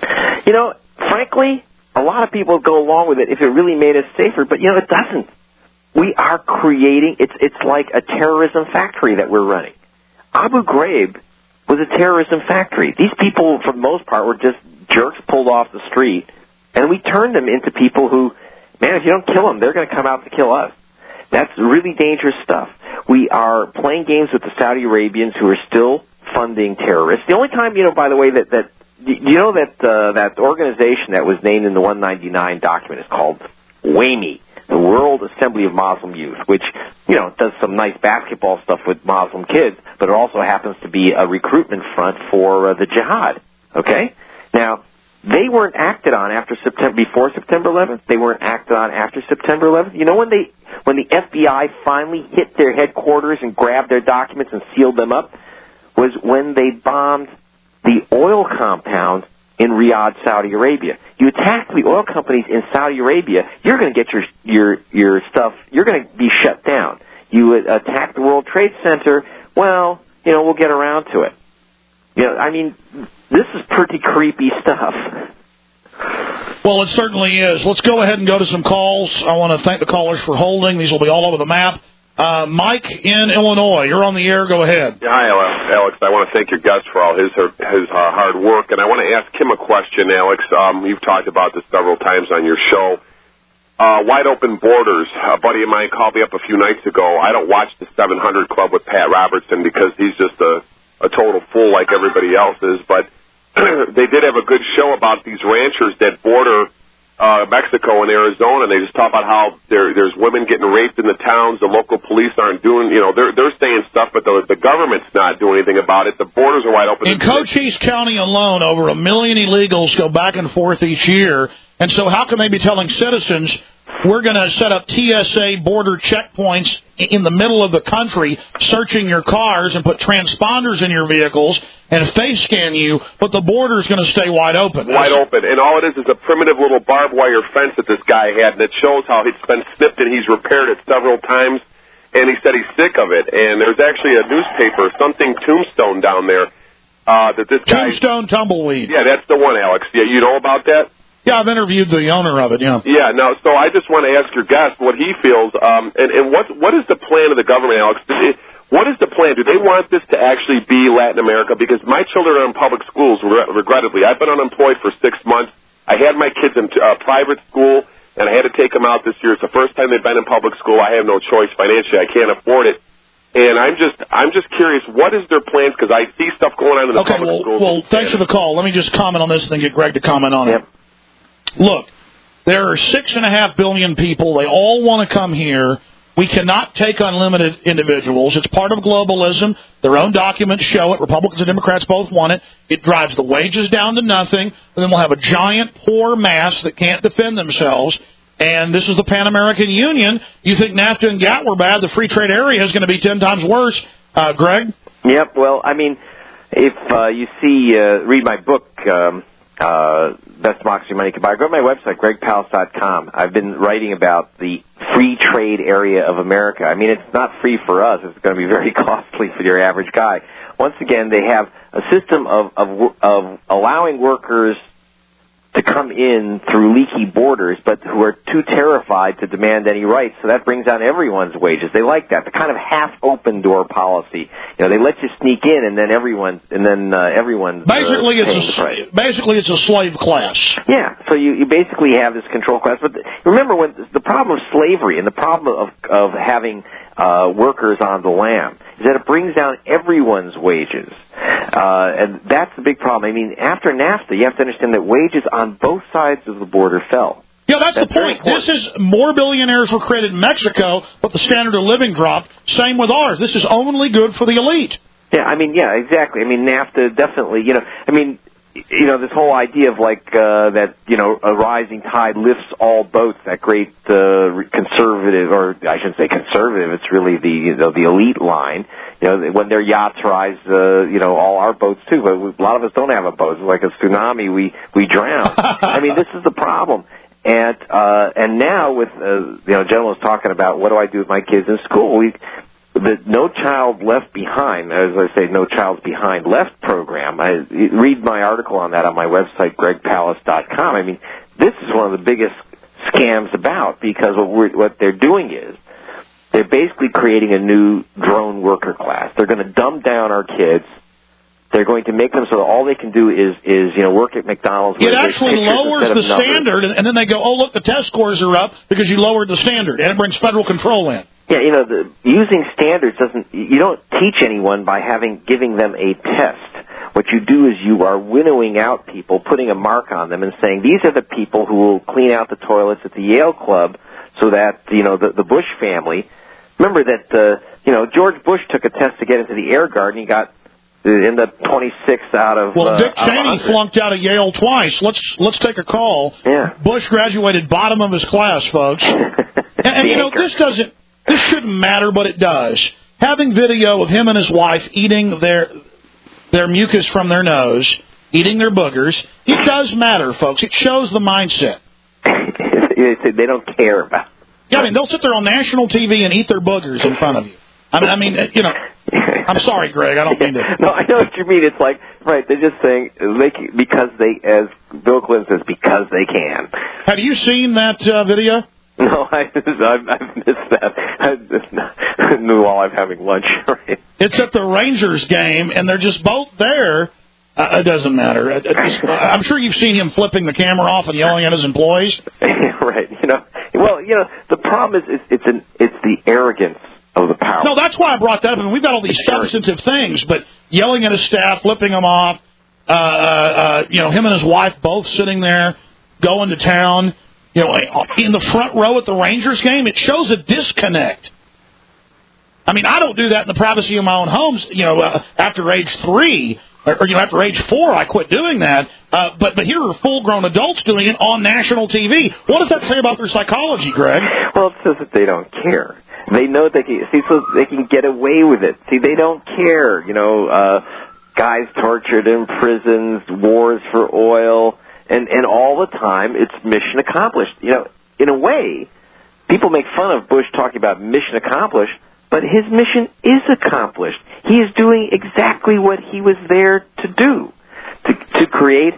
Frankly, a lot of people go along with it if it really made us safer, but it doesn't. We are creating, it's like a terrorism factory that we're running. Abu Ghraib was a terrorism factory. These people, for the most part, were just jerks pulled off the street, and we turned them into people who, man, if you don't kill them, they're going to come out to kill us. That's really dangerous stuff. We are playing games with the Saudi Arabians who are still funding terrorists. The only time, by the way, that organization that was named in the 199 document is called WAMI, the World Assembly of Muslim Youth, which, does some nice basketball stuff with Muslim kids, but it also happens to be a recruitment front for the jihad. Okay? Now, they weren't acted on before September 11th. They weren't acted on after September 11th. When the FBI finally hit their headquarters and grabbed their documents and sealed them up, was when they bombed the oil compound in Riyadh, Saudi Arabia. You attack the oil companies in Saudi Arabia, you're going to get your stuff. You're going to be shut down. You attack the World Trade Center. Well, we'll get around to it. This is pretty creepy stuff. Well, it certainly is. Let's go ahead and go to some calls. I want to thank the callers for holding. These will be all over the map. Mike in Illinois, you're on the air. Go ahead. Hi, Alex. I want to thank your guest for all his hard work, and I want to ask him a question, Alex. You've talked about this several times on your show. Wide open borders. A buddy of mine called me up a few nights ago. I don't watch the 700 Club with Pat Robertson because he's just a total fool like everybody else is, but they did have a good show about these ranchers that border Mexico and Arizona, and they just talk about how there's women getting raped in the towns. The local police aren't doing, they're saying stuff, but the government's not doing anything about it. The borders are wide open. In Cochise County alone, over 1 million illegals go back and forth each year, and so how can they be telling citizens we're going to set up TSA border checkpoints in the middle of the country, searching your cars and put transponders in your vehicles and face scan you, but the border is going to stay wide open. Wide open. And all it is a primitive little barbed wire fence that this guy had, and it shows how it's been snipped and he's repaired it several times, and he said he's sick of it. And there's actually a newspaper, something Tombstone down there, that this guy... Tombstone Tumbleweed. Yeah, that's the one, Alex. Yeah, you know about that? Yeah, I've interviewed the owner of it, yeah. Yeah, no, so I just want to ask your guest what he feels, and what is the plan of the government, Alex? What is the plan? Do they want this to actually be Latin America? Because my children are in public schools, regrettably. I've been unemployed for 6 months. I had my kids in private school, and I had to take them out this year. It's the first time they've been in public school. I have no choice financially. I can't afford it. And I'm just curious, what is their plans? Because I see stuff going on in the public schools. Well, thanks for the call. Let me just comment on this and then get Greg to comment on it. Look, there are 6.5 billion people. They all want to come here. We cannot take unlimited individuals. It's part of globalism. Their own documents show it. Republicans and Democrats both want it. It drives the wages down to nothing, and then we'll have a giant poor mass that can't defend themselves. And this is the Pan American Union. You think NAFTA and GATT were bad? The free trade area is going to be 10 times worse. Greg? Yep. Well, I mean, if you read my book, Best Democracy Money Can Buy, go to my website, gregpalast.com. I've been writing about the free trade area of America. I mean, it's not free for us. It's going to be very costly for your average guy. Once again, they have a system of allowing workers to come in through leaky borders, but who are too terrified to demand any rights. So that brings down everyone's wages. They like that. The kind of half open door policy. You know, they let you sneak in, and then everyone's basically it's a slave class. Yeah. So you basically have this control class. But remember, when the problem of slavery and the problem of having workers on the lam is that it brings down everyone's wages. And that's the big problem. I mean, after NAFTA, you have to understand that wages on both sides of the border fell. Yeah, that's the point. This is more billionaires were created in Mexico, but the standard of living dropped. Same with ours. This is only good for the elite. Yeah, I mean, yeah, exactly. I mean, NAFTA definitely, this whole idea of that, a rising tide lifts all boats, that great conservative, or I shouldn't say conservative, it's really the elite line. When their yachts rise, all our boats too, but a lot of us don't have a boat. It's like a tsunami, we drown. I mean, this is the problem. And now with, gentleman was talking about what do I do with my kids in school? The No Child Left Behind, as I say, No Child's Behind Left program. Read my article on that on my website, gregpalast.com. I mean, this is one of the biggest scams about, because what they're doing is they're basically creating a new drone worker class. They're going to dumb down our kids. They're going to make them so that all they can do is work at McDonald's. It actually lowers the standard, and then they go, oh, look, the test scores are up because you lowered the standard, and it brings federal control in. Yeah, using standards you don't teach anyone by giving them a test. What you do is you are winnowing out people, putting a mark on them and saying, these are the people who will clean out the toilets at the Yale Club so that, the Bush family. Remember that, George Bush took a test to get into the Air Guard, and he got in the 26th out of... Well, Dick Cheney flunked out of Yale twice. Let's take a call. Yeah. Bush graduated bottom of his class, folks. and this shouldn't matter, but it does. Having video of him and his wife eating their mucus from their nose, eating their boogers, it does matter, folks. It shows the mindset. They don't care about it. Yeah, I mean, they'll sit there on national TV and eat their boogers in front of you. I mean, I'm sorry, Greg, I don't mean to. No, I know what you mean. It's like, right, they're just saying, as Bill Clinton says, because they can. Have you seen that video? No, I've missed that. I knew while I'm having lunch. Right? It's at the Rangers game, and they're just both there. It doesn't matter. I'm sure you've seen him flipping the camera off and yelling at his employees. Right. The problem is it's the arrogance of the power. No, that's why I brought that up. I mean, we've got all these substantive things, but yelling at his staff, flipping them off, him and his wife both sitting there, going to town, in the front row at the Rangers game, it shows a disconnect. I mean, I don't do that in the privacy of my own homes, after age 3, or after age 4, I quit doing that. But here are full-grown adults doing it on national TV. What does that say about their psychology, Greg? Well, it says that they don't care. They know they can get away with it. See, they don't care. Guys tortured in prisons, wars for oil, and all the time it's mission accomplished. In a way, people make fun of Bush talking about mission accomplished, but his mission is accomplished. He is doing exactly what he was there to do, to create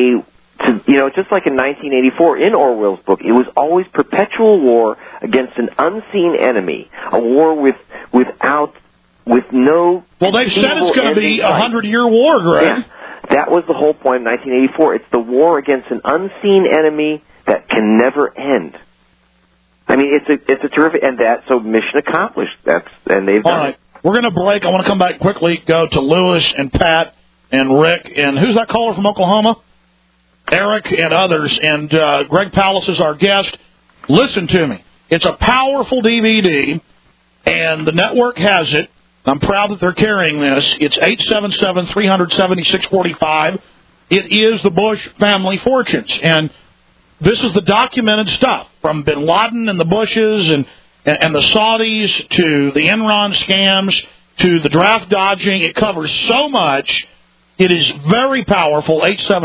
just like in 1984 in Orwell's book, it was always perpetual war against an unseen enemy, a war without with no... Well, they've said it's going to be a 100-year war, Greg. Yeah. That was the whole point in 1984. It's the war against an unseen enemy that can never end. I mean, it's a terrific... And so mission accomplished. And they've done All right. We're going to break. I want to come back quickly, go to Lewis and Pat and Rick. And who's that caller from Oklahoma? Eric and others. And Greg Palast is our guest. Listen to me. It's a powerful DVD, and the network has it. I'm proud that they're carrying this. It's 877-300-7645. It is the Bush family fortunes. And this is the documented stuff from bin Laden and the Bushes and the Saudis to the Enron scams to the draft dodging. It covers so much. It is very powerful.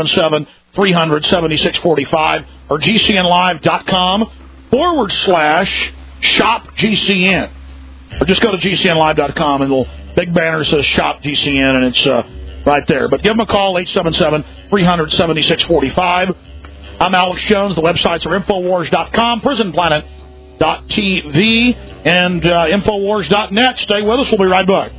877-300-7645 or GCNlive.com/shop-GCN. Or just go to GCNlive.com and the big banner says Shop GCN, and it's right there. But give them a call, 877-300-7645. I'm Alex Jones. The websites are Infowars.com, PrisonPlanet.tv, and Infowars.net. Stay with us. We'll be right back.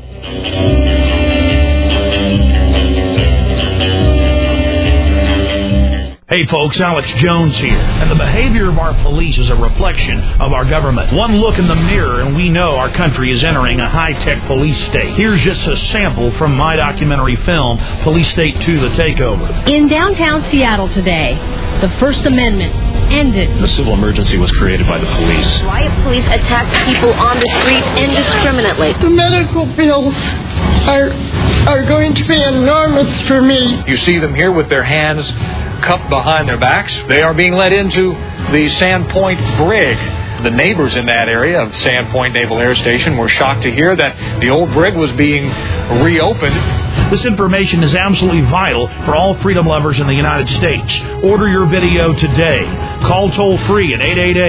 Hey folks, Alex Jones here, and the behavior of our police is a reflection of our government. One look in the mirror and we know our country is entering a high-tech police state. Here's just a sample from my documentary film, Police State 2: The Takeover. In downtown Seattle today, the First Amendment ended. The civil emergency was created by the police. Riot police attacked people on the streets indiscriminately. The medical bills are going to be enormous for me. You see them here with their hands cupped behind their backs. They are being led into the Sandpoint Brig. The neighbors in that area of Sandpoint Naval Air Station were shocked to hear that the old brig was being reopened. This information is absolutely vital for all freedom lovers in the United States. Order your video today. Call toll-free at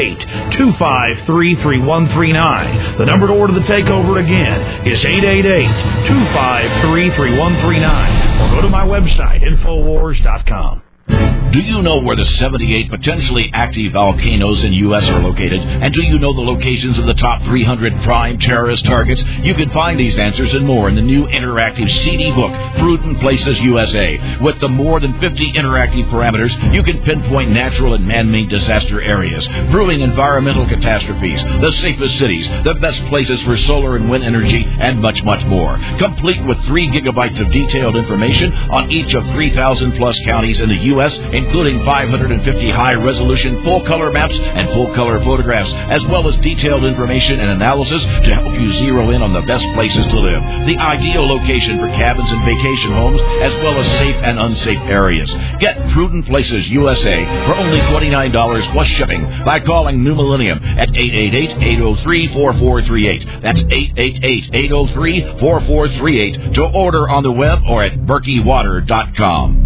888-253-3139. The number to order the takeover again is 888-253-3139. Or go to my website, Infowars.com. Do you know where the 78 potentially active volcanoes in U.S. are located? And do you know the locations of the top 300 prime terrorist targets? You can find these answers and more in the new interactive CD book, Prudent Places USA. With the more than 50 interactive parameters, you can pinpoint natural and man-made disaster areas, brewing environmental catastrophes, the safest cities, the best places for solar and wind energy, and much, much more. Complete with 3 gigabytes of detailed information on each of 3,000-plus counties in the U.S., including 550 high-resolution full-color maps and full-color photographs, as well as detailed information and analysis to help you zero in on the best places to live, the ideal location for cabins and vacation homes, as well as safe and unsafe areas. Get Prudent Places USA for only $29 plus shipping by calling New Millennium at 888-803-4438. That's 888-803-4438 to order on the web or at berkeywater.com.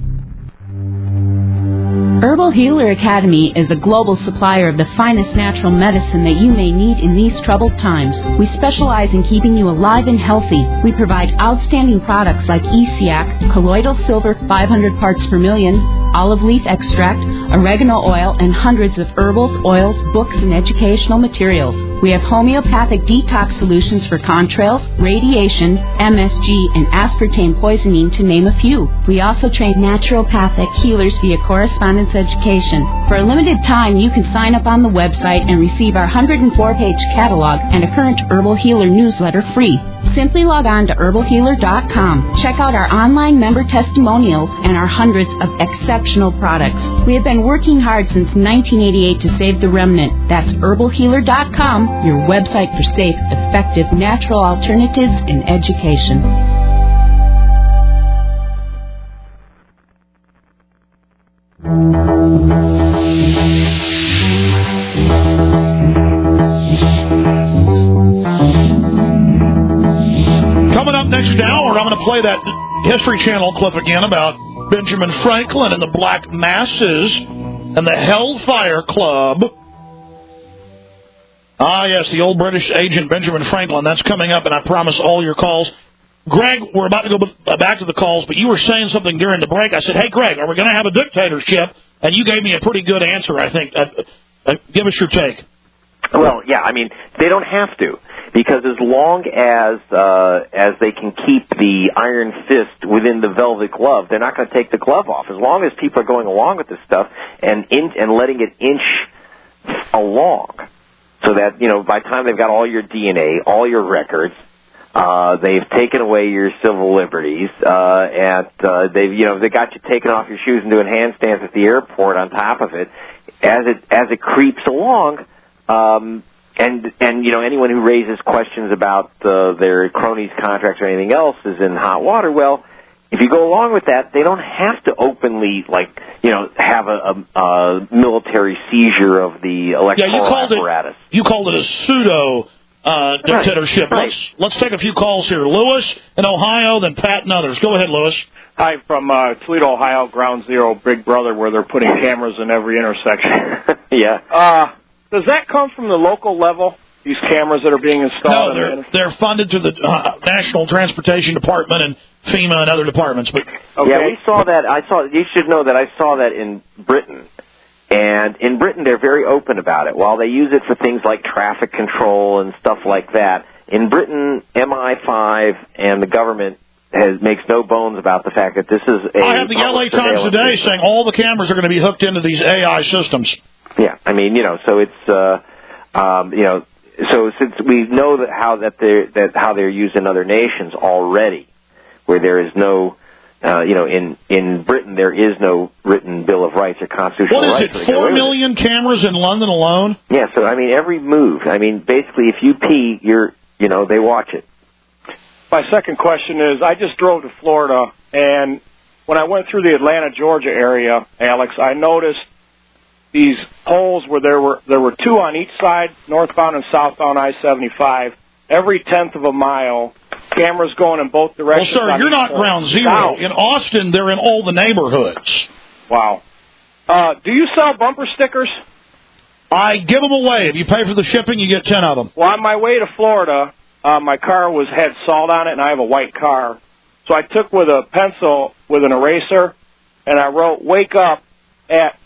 Herbal Healer Academy is a global supplier of the finest natural medicine that you may need in these troubled times. We specialize in keeping you alive and healthy. We provide outstanding products like ESIAC, colloidal silver 500 parts per million, olive leaf extract, oregano oil, and hundreds of herbals, oils, books, and educational materials. We have homeopathic detox solutions for contrails, radiation, MSG, and aspartame poisoning, to name a few. We also train naturopathic healers via correspondence education. For a limited time, you can sign up on the website and receive our 104-page catalog and a current Herbal Healer newsletter free. Simply log on to herbalhealer.com. Check out our online member testimonials and our hundreds of exceptional products. We have been working hard since 1988 to save the remnant. That's herbalhealer.com, your website for safe, effective, natural alternatives in education. Coming up next hour, I'm going to play that History Channel clip again about Benjamin Franklin and the Black Masses and the Hellfire Club. Ah, yes, the old British agent Benjamin Franklin. That's coming up, and I promise all your calls. Greg, we're about to go back to the calls, but you were saying something during the break. I said, hey, Greg, are we going to have a dictatorship? And you gave me a pretty good answer, I think. Give us your take. Well, yeah, I mean, they don't have to. Because as long as they can keep the iron fist within the velvet glove, they're not going to take the glove off. As long as people are going along with this stuff and letting it inch along, so that by the time they've got all your DNA, all your records, they've taken away your civil liberties, and they got you taking off your shoes and doing handstands at the airport on top of it. As it creeps along. And anyone who raises questions about their cronies' contracts or anything else is in hot water. Well, if you go along with that, they don't have to openly, have a military seizure of the electoral apparatus. You called it a pseudo dictatorship. Right. Let's take a few calls here. Lewis in Ohio, then Pat and others. Go ahead, Lewis. Hi, from Toledo, Ohio, Ground Zero, Big Brother, where they're putting cameras in every intersection. Yeah. Does that come from the local level, these cameras that are being installed? No, they're funded to the National Transportation Department and FEMA and other departments. But Yeah, we saw that. You should know that I saw that in Britain. And in Britain, they're very open about it. While they use it for things like traffic control and stuff like that, in Britain, MI5 and the government makes no bones about the fact that this is I have the LA Times today saying all the cameras are going to be hooked into these AI systems. Yeah, I mean, so it's, so since we know how they're used in other nations already, where there is no, in Britain there is no written Bill of Rights or constitutional rights. What is it? 4 million cameras in London alone? Yeah, so I mean, every move. I mean, basically, if you pee, they watch it. My second question is, I just drove to Florida, and when I went through the Atlanta, Georgia area, Alex, I noticed these poles where there were two on each side, northbound and southbound I-75, every 1/10 of a mile, cameras going in both directions. Well, sir, you're not ground zero. Wow. In Austin, they're in all the neighborhoods. Wow. Do you sell bumper stickers? I give them away. If you pay for the shipping, you get 10 of them. Well, on my way to Florida, my car had salt on it, and I have a white car. So I took with a pencil with an eraser, and I wrote, wake up at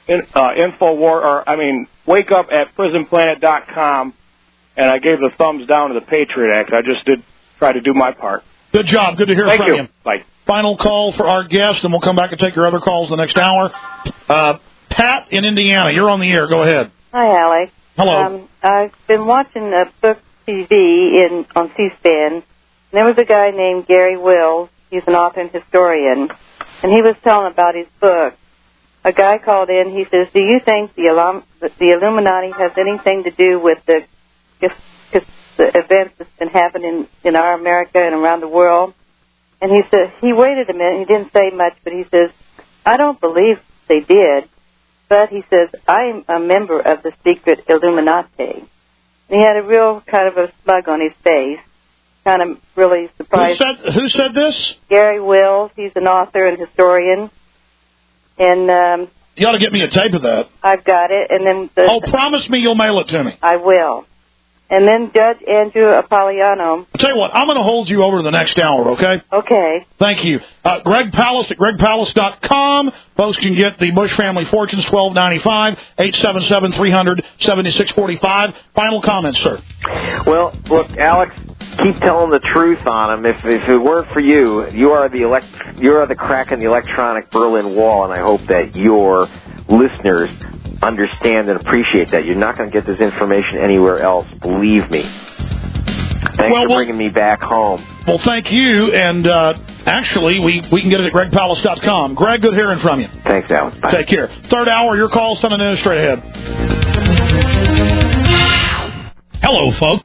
wake up at prisonplanet.com, and I gave the thumbs down to the Patriot Act. I just try to do my part. Good job. Good to hear from you. Bye. Final call for our guest, and we'll come back and take your other calls the next hour. Pat in Indiana, you're on the air. Go ahead. Hi, Alex. Hello. I've been watching Book TV on C-SPAN, and there was a guy named Gary Wills. He's an author and historian, and he was telling about his book. A guy called in. He says, do you think the Illuminati has anything to do with the events that's been happening in our America and around the world? And he said, he waited a minute. He didn't say much, but he says, I don't believe they did. But he says, I'm a member of the secret Illuminati. And he had a real kind of a smug on his face, kind of really surprised. Who said this? Gary Wills. He's an author and historian. And you ought to get me a tape of that. I've got it. And then promise me you'll mail it to me. I will. And then Judge Andrew Apollino. I'll tell you what, I'm going to hold you over to the next hour, okay? Okay. Thank you. Greg Palast at gregpalast.com. Folks can get the Bush Family Fortunes, $12.95, 877-300-7645. Final comments, sir. Well, look, Alex, keep telling the truth on them. If it weren't for you, you are the crack in the electronic Berlin Wall, and I hope that your listeners understand and appreciate that. You're not going to get this information anywhere else, believe me. Thanks for bringing me back home. Well, thank you, and actually, we can get it at gregpalast.com. Greg, good hearing from you. Thanks, Alex. Bye. Take care. Third hour, your call, 7 minutes straight ahead. Hello, folks.